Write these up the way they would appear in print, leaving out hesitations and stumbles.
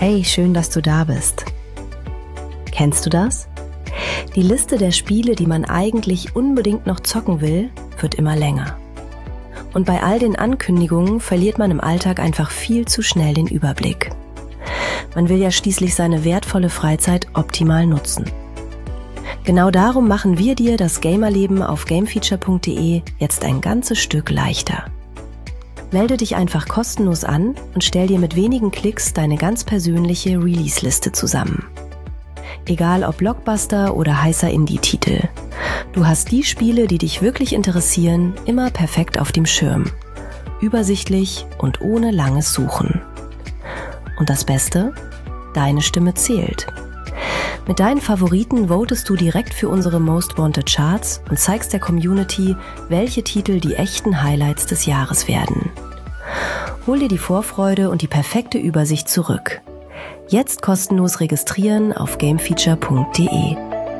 Hey, schön, dass du da bist. Kennst du das? Die Liste der Spiele, die man eigentlich unbedingt noch zocken will, wird immer länger. Und bei all den Ankündigungen verliert man im Alltag einfach viel zu schnell den Überblick. Man will ja schließlich seine wertvolle Freizeit optimal nutzen. Genau darum machen wir dir das Gamerleben auf gamefeature.de jetzt ein ganzes Stück leichter. Melde dich einfach kostenlos an und stell dir mit wenigen Klicks deine ganz persönliche Release-Liste zusammen. Egal ob Blockbuster oder heißer Indie-Titel. Du hast die Spiele, die dich wirklich interessieren, immer perfekt auf dem Schirm. Übersichtlich und ohne langes Suchen. Und das Beste? Deine Stimme zählt. Mit deinen Favoriten votest du direkt für unsere Most Wanted Charts und zeigst der Community, welche Titel die echten Highlights des Jahres werden. Hol dir die Vorfreude und die perfekte Übersicht zurück. Jetzt kostenlos registrieren auf gamefeature.de.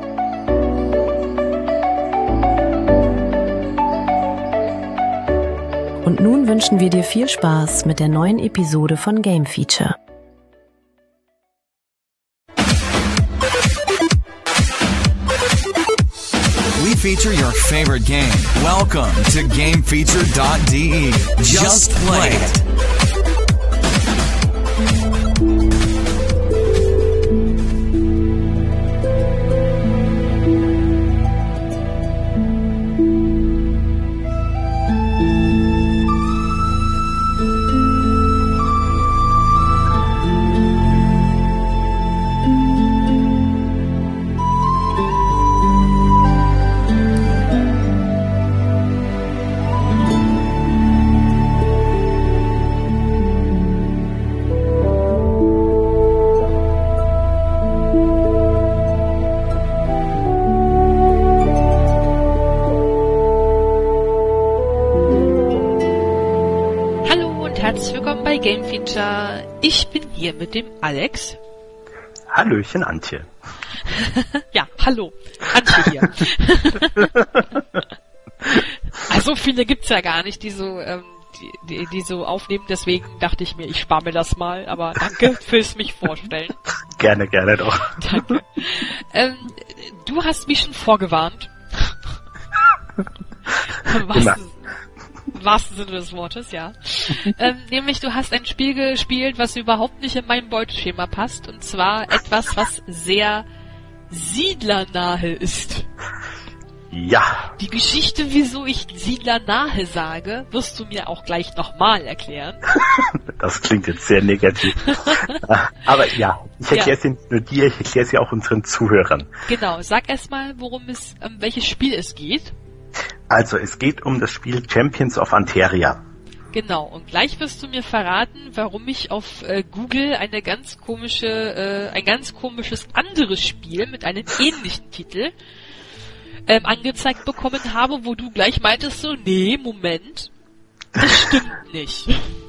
Und nun wünschen wir dir viel Spaß mit der neuen Episode von Game Feature. We feature your favorite game. Welcome to GameFeature.de. Just play it. Game Feature. Ich bin hier mit dem Alex. Hallöchen, Antje. Ja, hallo. Antje hier. Also viele gibt's ja gar nicht, die so aufnehmen, deswegen dachte ich mir, ich spare mir das mal, aber danke fürs mich vorstellen. Gerne doch. Danke. Du hast mich schon vorgewarnt. Im wahrsten Sinne des Wortes, ja. Nämlich, du hast ein Spiel gespielt, was überhaupt nicht in mein Beuteschema passt, und zwar etwas, was sehr siedlernahe ist. Ja. Die Geschichte, wieso ich siedlernahe sage, wirst du mir auch gleich nochmal erklären. Das klingt jetzt sehr negativ. Aber ja, ich erkläre es nicht nur dir, ich erkläre es ja auch unseren Zuhörern. Genau, sag erstmal, welches Spiel es geht. Also, es geht um das Spiel Champions of Anteria. Genau, und gleich wirst du mir verraten, warum ich auf Google ein ganz komisches anderes Spiel mit einem ähnlichen Titel angezeigt bekommen habe, wo du gleich meintest so, nee, Moment, das stimmt nicht.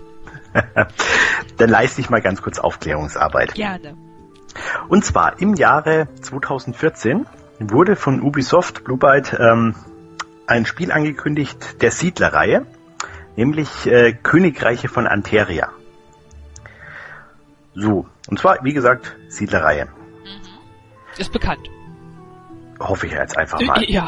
Dann leiste ich mal ganz kurz Aufklärungsarbeit. Gerne. Und zwar im Jahre 2014 wurde von Ubisoft Blue Byte ein Spiel angekündigt der Siedlerreihe, nämlich Königreiche von Anteria. So, und zwar, wie gesagt, Siedlerreihe. Ist bekannt. Hoffe ich jetzt einfach mal. Ja.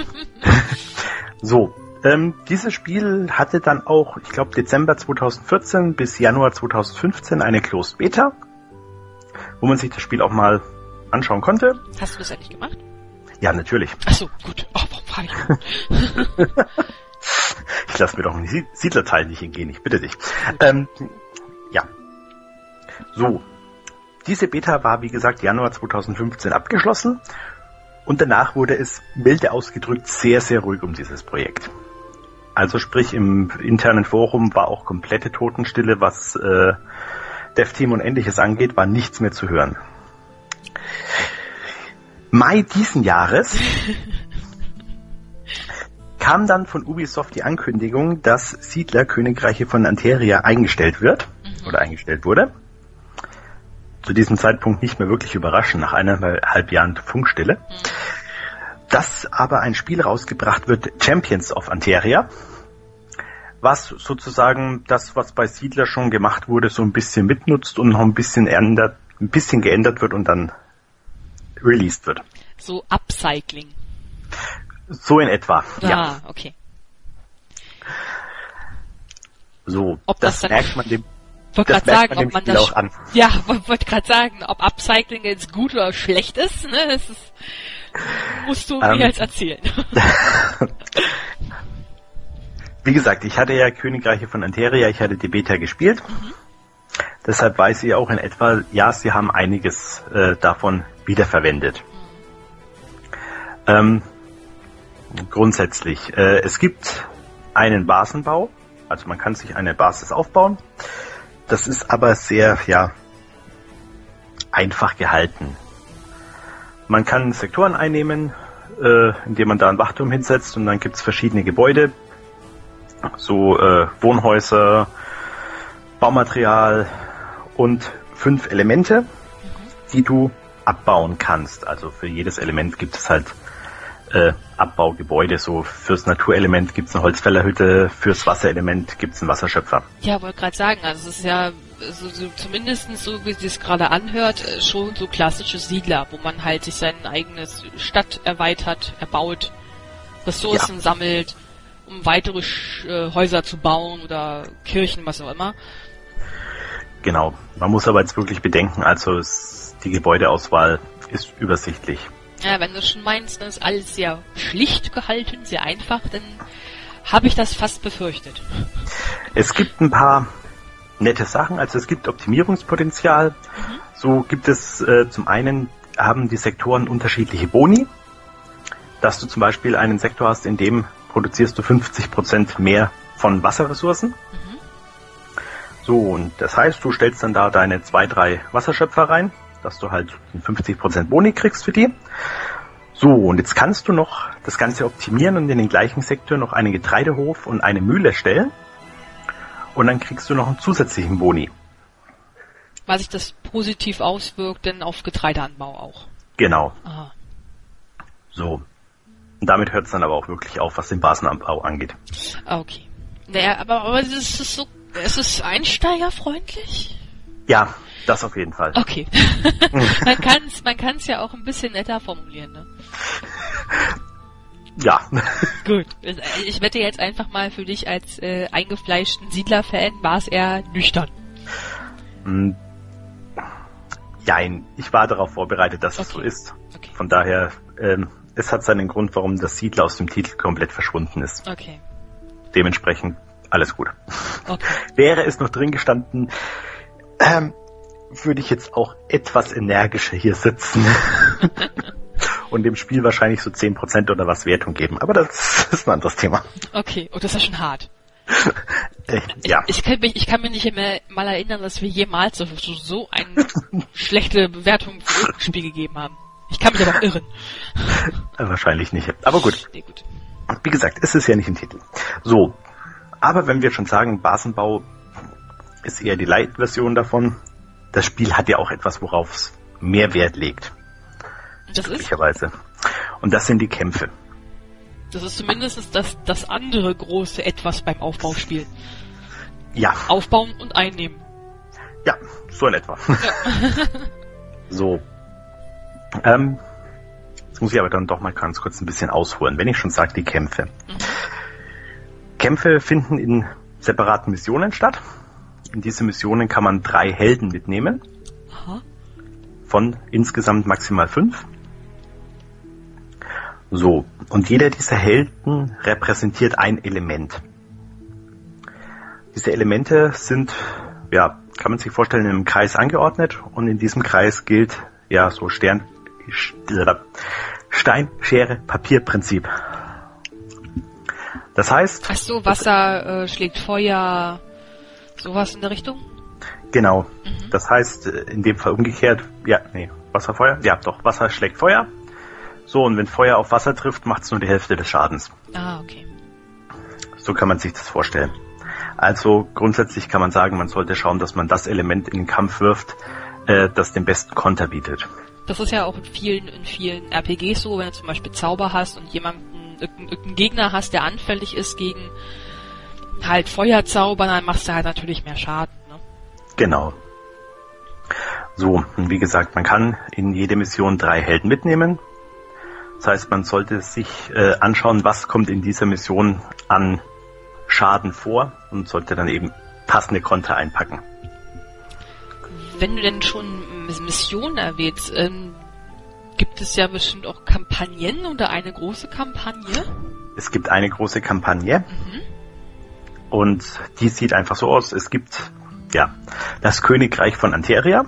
So, dieses Spiel hatte dann auch, ich glaube, Dezember 2014 bis Januar 2015 eine Closed Beta, wo man sich das Spiel auch mal anschauen konnte. Hast du das endlich gemacht? Ja, natürlich. Ach so, gut. Oh, warum frage ich? Ich lasse mir doch einen Siedlerteil nicht entgehen, ich bitte dich. Ja. So. Diese Beta war, wie gesagt, Januar 2015 abgeschlossen und danach wurde es, milde ausgedrückt, sehr, sehr ruhig um dieses Projekt. Also sprich, im internen Forum war auch komplette Totenstille, was Dev-Team und Ähnliches angeht, war nichts mehr zu hören. Mai diesen Jahres kam dann von Ubisoft die Ankündigung, dass Siedler Königreiche von Anteria eingestellt wird oder eingestellt wurde. Zu diesem Zeitpunkt nicht mehr wirklich überraschend, nach 1,5 Jahren Funkstille. Dass aber ein Spiel rausgebracht wird, Champions of Anteria, was sozusagen das, was bei Siedler schon gemacht wurde, so ein bisschen mitnutzt und noch ein bisschen geändert wird und dann released wird. So Upcycling. So in etwa, ja. Ah, okay. So, Ob das dann merkt man dem wollte gerade sagen, ob man Spiel das auch an. Ja, wollte gerade sagen, ob Upcycling jetzt gut oder schlecht ist, ne? Das ist, musst du mir jetzt erzählen. Wie gesagt, ich hatte ja Königreiche von Anteria, ich hatte die Beta gespielt. Deshalb weiß ich auch in etwa, ja, sie haben einiges davon wiederverwendet. Grundsätzlich, es gibt einen Basenbau, also man kann sich eine Basis aufbauen. Das ist aber sehr, einfach gehalten. Man kann Sektoren einnehmen, indem man da einen Wachturm hinsetzt und dann gibt es verschiedene Gebäude, so Wohnhäuser, Baumaterial und 5 Elemente, die du abbauen kannst. Also für jedes Element gibt es halt Abbaugebäude. So fürs Naturelement gibt es eine Holzfällerhütte, fürs Wasserelement gibt es einen Wasserschöpfer. Ja, wollte gerade sagen, also es ist ja so zumindest so, wie es gerade anhört, schon so klassische Siedler, wo man halt sich seine eigene Stadt erweitert, erbaut, Ressourcen sammelt, um weitere Häuser zu bauen oder Kirchen, was auch immer. Genau. Man muss aber jetzt wirklich bedenken, also die Gebäudeauswahl ist übersichtlich. Ja, wenn du schon meinst, dann ist alles sehr schlicht gehalten, sehr einfach, dann habe ich das fast befürchtet. Es gibt ein paar nette Sachen, also es gibt Optimierungspotenzial. So gibt es zum einen, haben die Sektoren unterschiedliche Boni, dass du zum Beispiel einen Sektor hast, in dem produzierst du 50% mehr von Wasserressourcen. So, und das heißt, du stellst dann da deine 2-3 Wasserschöpfer rein, dass du halt 50% Boni kriegst für die. So, und jetzt kannst du noch das Ganze optimieren und in den gleichen Sektor noch einen Getreidehof und eine Mühle stellen. Und dann kriegst du noch einen zusätzlichen Boni. Weil sich das positiv auswirkt, denn auf Getreideanbau auch. Genau. Aha. So. Und damit hört es dann aber auch wirklich auf, was den Basenanbau angeht. Okay. Naja, aber es ist so, es ist einsteigerfreundlich? Ja, das auf jeden Fall. Okay. man kann's ja auch ein bisschen netter formulieren, ne? Ja. Gut. Ich wette jetzt einfach mal für dich als eingefleischten Siedler-Fan, war es eher nüchtern. Jein, ich war darauf vorbereitet, dass es so ist. Okay. Von daher, es hat seinen Grund, warum das Siedler aus dem Titel komplett verschwunden ist. Okay. Dementsprechend alles gut. Okay. Wäre es noch drin gestanden, würde ich jetzt auch etwas energischer hier sitzen und dem Spiel wahrscheinlich so 10% oder was Wertung geben. Aber das ist ein anderes Thema. Okay, und das ist ja schon hart. Ja. Ich kann mich nicht mehr mal erinnern, dass wir jemals so eine schlechte Bewertung für ein Spiel gegeben haben. Ich kann mich aber auch irren. Wahrscheinlich nicht. Aber gut. Nee, gut. Wie gesagt, es ist ja nicht im Titel. So. Aber wenn wir schon sagen, Basenbau ist eher die Light-Version davon, das Spiel hat ja auch etwas, worauf es mehr Wert legt. Das ist? Und das sind die Kämpfe. Das ist zumindest das andere große Etwas beim Aufbauspiel. Ja. Aufbauen und einnehmen. Ja, so in etwa. Ja. So. Jetzt muss ich aber dann doch mal ganz kurz ein bisschen ausholen, wenn ich schon sage, die Kämpfe. Kämpfe finden in separaten Missionen statt. In diese Missionen kann man 3 Helden mitnehmen. Aha. Von insgesamt maximal 5. So, und jeder dieser Helden repräsentiert ein Element. Diese Elemente sind, ja, kann man sich vorstellen, in einem Kreis angeordnet und in diesem Kreis gilt, ja, so Stein, Schere, Papier-Prinzip. Das heißt... Ach so, Wasser schlägt Feuer, sowas in der Richtung? Genau. Das heißt, in dem Fall umgekehrt, Wasser, Feuer? Ja, doch, Wasser schlägt Feuer. So, und wenn Feuer auf Wasser trifft, macht es nur die Hälfte des Schadens. Ah, okay. So kann man sich das vorstellen. Also grundsätzlich kann man sagen, man sollte schauen, dass man das Element in den Kampf wirft, das den besten Konter bietet. Das ist ja auch in vielen RPGs so, wenn du zum Beispiel Zauber hast und irgendeinen Gegner hast, der anfällig ist gegen halt Feuer zaubern, dann machst du halt natürlich mehr Schaden. Ne? Genau. So, und wie gesagt, man kann in jede Mission 3 Helden mitnehmen. Das heißt, man sollte sich anschauen, was kommt in dieser Mission an Schaden vor und sollte dann eben passende Konter einpacken. Wenn du denn schon Missionen erwähnst, gibt es ja bestimmt auch Kampagnen oder eine große Kampagne? Es gibt eine große Kampagne und die sieht einfach so aus. Es gibt das Königreich von Anteria.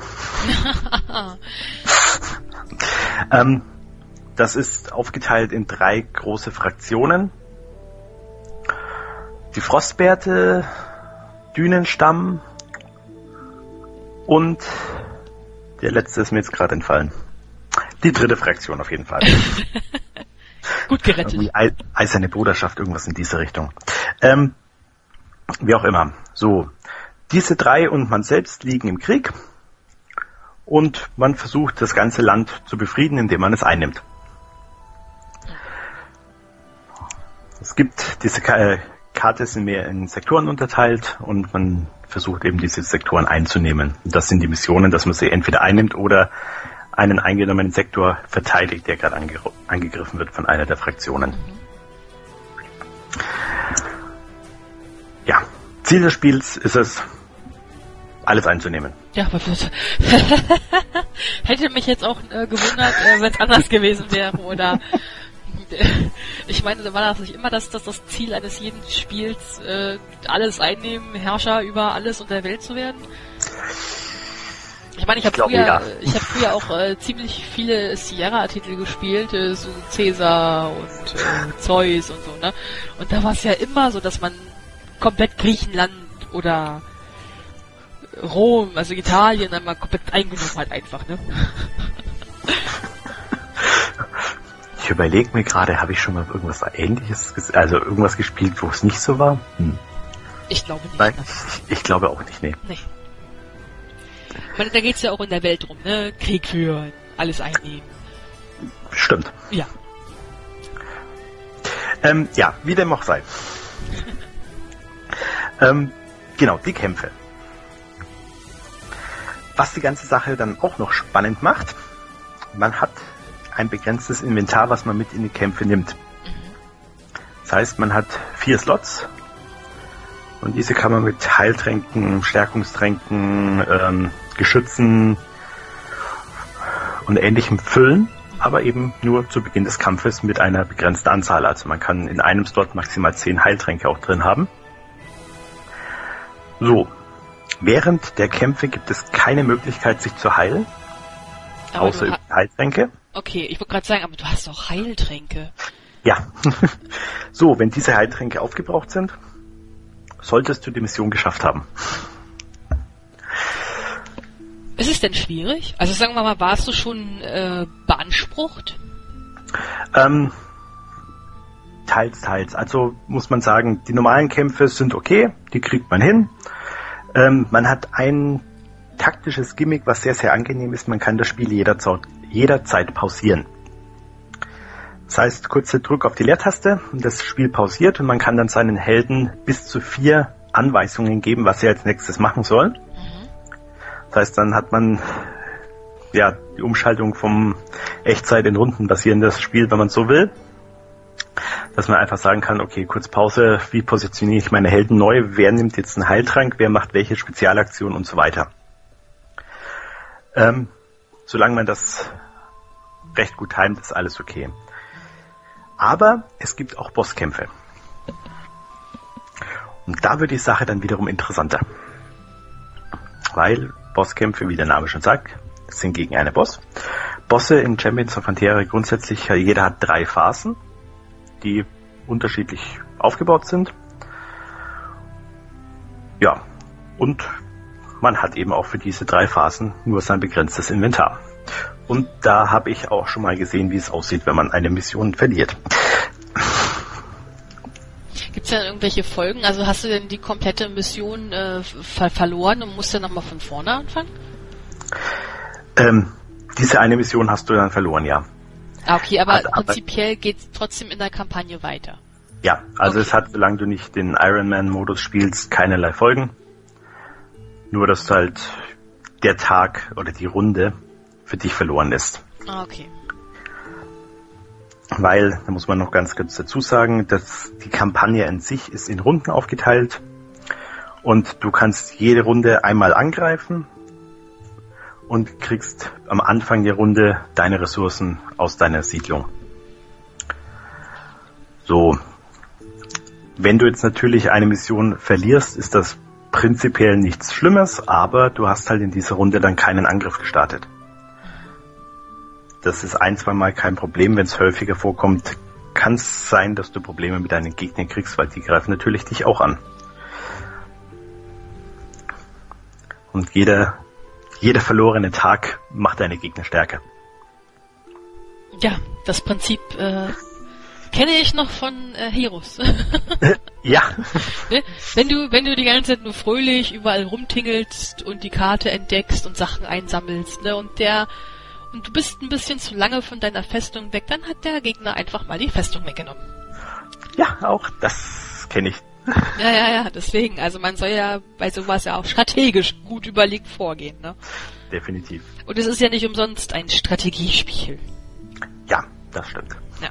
Das ist aufgeteilt in 3 große Fraktionen. Die Frostbärte, Dünenstamm und der letzte ist mir jetzt gerade entfallen. Die 3. Fraktion auf jeden Fall. Gut gerettet. Die Eiserne Bruderschaft, irgendwas in diese Richtung. Wie auch immer. So, diese 3 und man selbst liegen im Krieg und man versucht, das ganze Land zu befrieden, indem man es einnimmt. Es gibt diese Karte, sind mehr in Sektoren unterteilt und man versucht eben diese Sektoren einzunehmen. Und das sind die Missionen, dass man sie entweder einnimmt oder einen eingenommenen Sektor verteidigt, der gerade angegriffen wird von einer der Fraktionen. Ja, Ziel des Spiels ist es, alles einzunehmen. Ja, aber hätte mich jetzt auch gewundert, wenn es anders gewesen wäre, oder ich meine, war das nicht immer das Ziel eines jeden Spiels, alles einnehmen, Herrscher über alles und der Welt zu werden? Ich meine, ich habe früher auch ziemlich viele Sierra-Titel gespielt, so Caesar und Zeus und so, ne? Und da war es ja immer so, dass man komplett Griechenland oder Rom, also Italien, einmal komplett eingenommen hat einfach, ne? Ich überlege mir gerade, habe ich schon mal irgendwas Ähnliches, also irgendwas gespielt, wo es nicht so war? Ich glaube nicht. Nein, ich glaube auch nicht, nee. Ich meine, da geht's ja auch in der Welt rum, ne? Krieg führen, alles einnehmen. Stimmt. Ja. Wie dem auch sei. Genau, die Kämpfe. Was die ganze Sache dann auch noch spannend macht, man hat ein begrenztes Inventar, was man mit in die Kämpfe nimmt. Das heißt, man hat 4 Slots und diese kann man mit Heiltränken, Stärkungstränken, Geschützen und Ähnlichem füllen, aber eben nur zu Beginn des Kampfes mit einer begrenzten Anzahl. Also man kann in einem Slot maximal 10 Heiltränke auch drin haben. So, während der Kämpfe gibt es keine Möglichkeit, sich zu heilen, aber außer über Heiltränke. Okay, ich wollte gerade sagen, aber du hast doch Heiltränke. Ja. So, wenn diese Heiltränke aufgebraucht sind, solltest du die Mission geschafft haben. Ist es denn schwierig? Also sagen wir mal, warst du schon beansprucht? Teils. Also muss man sagen, die normalen Kämpfe sind okay, die kriegt man hin. Man hat ein taktisches Gimmick, was sehr, sehr angenehm ist. Man kann das Spiel jederzeit pausieren. Das heißt, kurzer Druck auf die Leertaste und das Spiel pausiert und man kann dann seinen Helden bis zu 4 Anweisungen geben, was er als nächstes machen soll. Das heißt, dann hat man die Umschaltung vom Echtzeit in Runden basierendes Spiel, wenn man so will. Dass man einfach sagen kann, okay, kurz Pause, wie positioniere ich meine Helden neu, wer nimmt jetzt einen Heiltrank, wer macht welche Spezialaktion und so weiter. Solange man das recht gut timet, ist alles okay. Aber es gibt auch Bosskämpfe. Und da wird die Sache dann wiederum interessanter. Weil Bosskämpfe, wie der Name schon sagt, sind gegen einen Boss. Bosse in Champions of Anteria grundsätzlich, jeder hat 3 Phasen, die unterschiedlich aufgebaut sind. Ja, und man hat eben auch für diese 3 Phasen nur sein begrenztes Inventar. Und da habe ich auch schon mal gesehen, wie es aussieht, wenn man eine Mission verliert. Gibt es denn irgendwelche Folgen? Also hast du denn die komplette Mission verloren und musst dann nochmal von vorne anfangen? Diese eine Mission hast du dann verloren, ja. Ah, okay, aber prinzipiell geht es trotzdem in der Kampagne weiter. Ja, also es hat, solange du nicht den Ironman-Modus spielst, keinerlei Folgen. Nur, dass halt der Tag oder die Runde für dich verloren ist. Ah, okay. Weil, da muss man noch ganz kurz dazu sagen, dass die Kampagne an sich ist in Runden aufgeteilt und du kannst jede Runde einmal angreifen und kriegst am Anfang der Runde deine Ressourcen aus deiner Siedlung. So, wenn du jetzt natürlich eine Mission verlierst, ist das prinzipiell nichts Schlimmes, aber du hast halt in dieser Runde dann keinen Angriff gestartet. Das ist 1-2 Mal kein Problem. Wenn es häufiger vorkommt, kann es sein, dass du Probleme mit deinen Gegnern kriegst, weil die greifen natürlich dich auch an. Und jeder verlorene Tag macht deine Gegner stärker. Ja, das Prinzip kenne ich noch von Heroes. Ja. Ne? Wenn du die ganze Zeit nur fröhlich überall rumtingelst und die Karte entdeckst und Sachen einsammelst, ne, und du bist ein bisschen zu lange von deiner Festung weg, dann hat der Gegner einfach mal die Festung weggenommen. Ja, auch das kenne ich. Ja, deswegen. Also man soll ja bei sowas ja auch strategisch gut überlegt vorgehen, ne? Definitiv. Und es ist ja nicht umsonst ein Strategiespiel. Ja, das stimmt. Ja.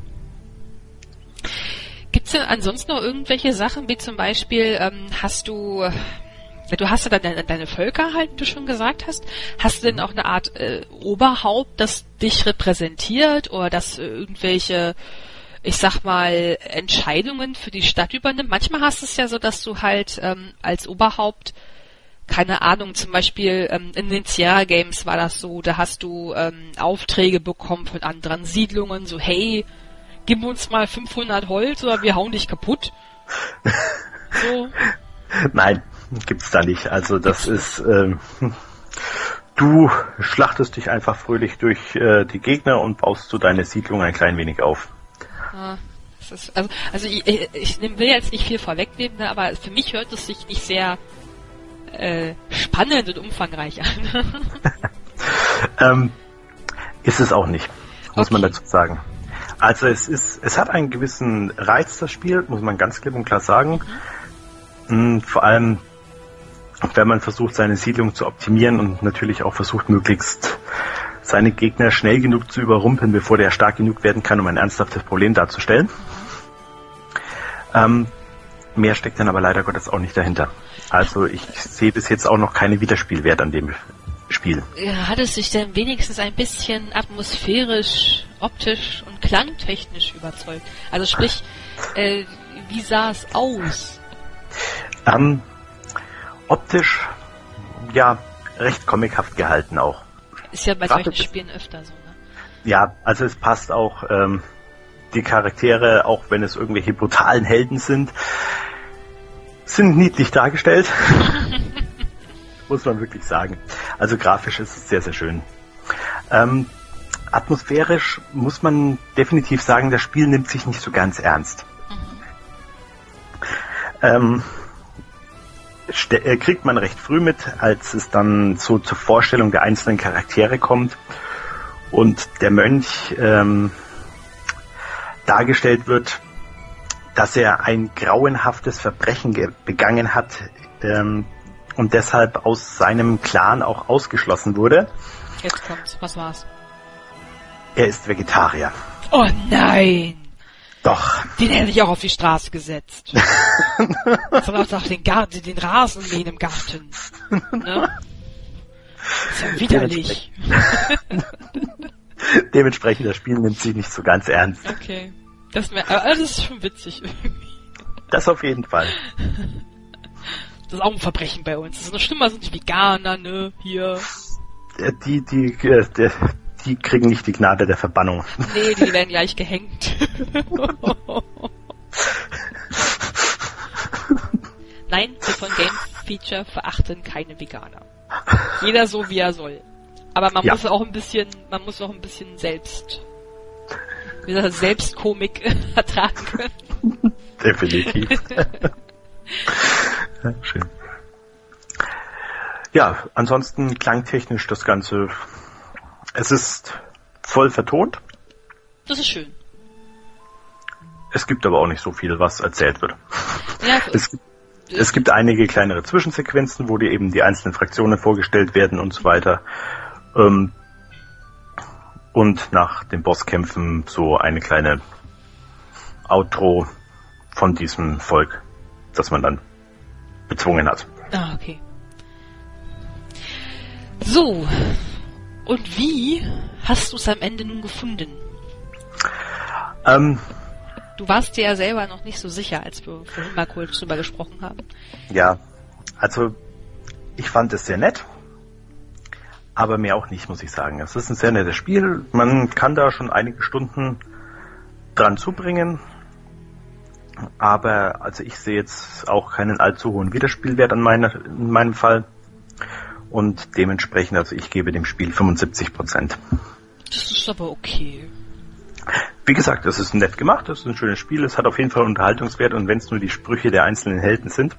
Gibt's denn ansonsten noch irgendwelche Sachen, wie zum Beispiel, hast du hast ja deine Völker halt, wie du schon gesagt hast. Hast du denn auch eine Art Oberhaupt, das dich repräsentiert oder das irgendwelche, ich sag mal, Entscheidungen für die Stadt übernimmt? Manchmal hast du es ja so, dass du halt als Oberhaupt, keine Ahnung, zum Beispiel in den Sierra Games war das so, da hast du Aufträge bekommen von anderen Siedlungen, so hey, gib uns mal 500 Holz oder wir hauen dich kaputt. So. Nein, gibt's da nicht. Also das ist, du schlachtest dich einfach fröhlich durch die Gegner und baust so deine Siedlung ein klein wenig auf. Ah, das ist, also ich will jetzt nicht viel vorwegnehmen, ne, aber für mich hört es sich nicht sehr spannend und umfangreich an. Ist es auch nicht, muss man dazu sagen. Also es hat einen gewissen Reiz, das Spiel, muss man ganz klipp und klar sagen. Vor allem, wenn man versucht, seine Siedlung zu optimieren und natürlich auch versucht, möglichst seine Gegner schnell genug zu überrumpeln, bevor der stark genug werden kann, um ein ernsthaftes Problem darzustellen. Mehr steckt dann aber leider Gottes auch nicht dahinter. Also ich sehe bis jetzt auch noch keine Wiederspielwert an dem Spiel. Ja, hat es sich denn wenigstens ein bisschen atmosphärisch, optisch und klangtechnisch überzeugt? Also sprich, wie sah es aus? Optisch, ja, recht comichaft gehalten auch. Ist ja bei solchen Spielen öfter so, ne? Ja, also es passt auch, die Charaktere, auch wenn es irgendwelche brutalen Helden sind niedlich dargestellt. Muss man wirklich sagen. Also grafisch ist es sehr, sehr schön. Atmosphärisch muss man definitiv sagen, das Spiel nimmt sich nicht so ganz ernst. Kriegt man recht früh mit, als es dann so zur Vorstellung der einzelnen Charaktere kommt und der Mönch dargestellt wird, dass er ein grauenhaftes Verbrechen begangen hat und deshalb aus seinem Clan auch ausgeschlossen wurde. Jetzt kommt's, was war's? Er ist Vegetarier. Oh nein! Doch. Den hätte ich auch auf die Straße gesetzt. Soll auch den Rasen mähen im Garten. Ne? Ist ja widerlich. Dementsprechend, das Spiel nimmt sich nicht so ganz ernst. Okay. Das ist schon witzig irgendwie. Das auf jeden Fall. Das ist auch ein Verbrechen bei uns. Das ist noch schlimmer, sind die Veganer, ne? Hier. Die kriegen nicht die Gnade der Verbannung. Nee, die werden gleich gehängt. Nein, wir von Game Feature verachten keine Veganer. Jeder so, wie er soll. Aber man muss auch ein bisschen Selbstkomik ertragen können. Definitiv. Ja, schön. Ja, ansonsten klangtechnisch das Ganze, es ist voll vertont. Das ist schön. Es gibt aber auch nicht so viel, was erzählt wird. Ja, es gibt einige kleinere Zwischensequenzen, wo dir eben die einzelnen Fraktionen vorgestellt werden und so weiter. Und nach den Bosskämpfen so eine kleine Outro von diesem Volk, das man dann bezwungen hat. Ah, okay. So, und wie hast du es am Ende nun gefunden? Du warst dir ja selber noch nicht so sicher, als wir vorhin mal kurz drüber gesprochen haben. Ja, also ich fand es sehr nett, aber mehr auch nicht, muss ich sagen. Es ist ein sehr nettes Spiel, man kann da schon einige Stunden dran zubringen, aber also ich sehe jetzt auch keinen allzu hohen Wiederspielwert in meinem Fall und dementsprechend, also ich gebe dem Spiel 75%. Das ist aber okay. Wie gesagt, es ist nett gemacht, es ist ein schönes Spiel, es hat auf jeden Fall Unterhaltungswert und wenn es nur die Sprüche der einzelnen Helden sind.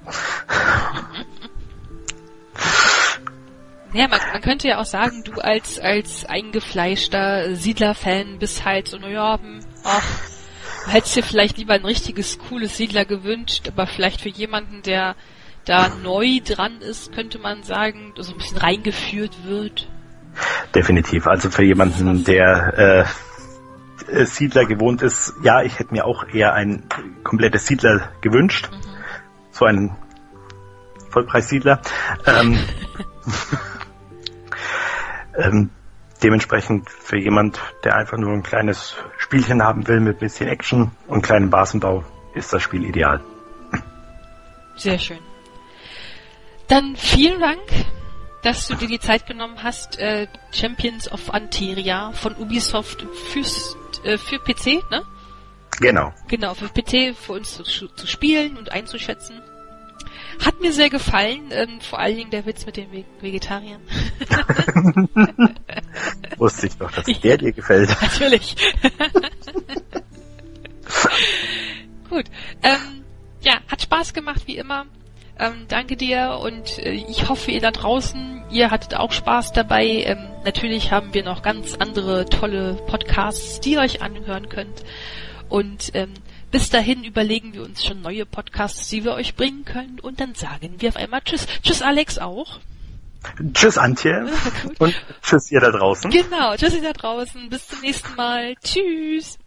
Ja, man könnte ja auch sagen, du als eingefleischter Siedler-Fan bist halt so, naja, hättest dir vielleicht lieber ein richtiges, cooles Siedler gewünscht, aber vielleicht für jemanden, der da neu dran ist, könnte man sagen, so ein bisschen reingeführt wird. Definitiv, also für jemanden, der Siedler gewohnt ist, ja, ich hätte mir auch eher ein komplettes Siedler gewünscht. So einen Vollpreissiedler. Dementsprechend für jemand, der einfach nur ein kleines Spielchen haben will mit bisschen Action und kleinem Basenbau, ist das Spiel ideal. Sehr schön. Dann vielen Dank, dass du dir die Zeit genommen hast, Champions of Anteria von Ubisoft für PC, ne? Genau. Genau, für PC für uns zu spielen und einzuschätzen. Hat mir sehr gefallen, vor allen Dingen der Witz mit den Vegetariern. Wusste ich doch, dass der dir gefällt. Natürlich. Gut. Ja, hat Spaß gemacht, wie immer. Danke dir und ich hoffe, ihr da draußen, ihr hattet auch Spaß dabei. Natürlich haben wir noch ganz andere tolle Podcasts, die ihr euch anhören könnt. Und bis dahin überlegen wir uns schon neue Podcasts, die wir euch bringen können. Und dann sagen wir auf einmal Tschüss. Tschüss Alex auch. Tschüss Antje. Und tschüss ihr da draußen. Genau, tschüss ihr da draußen. Bis zum nächsten Mal. Tschüss.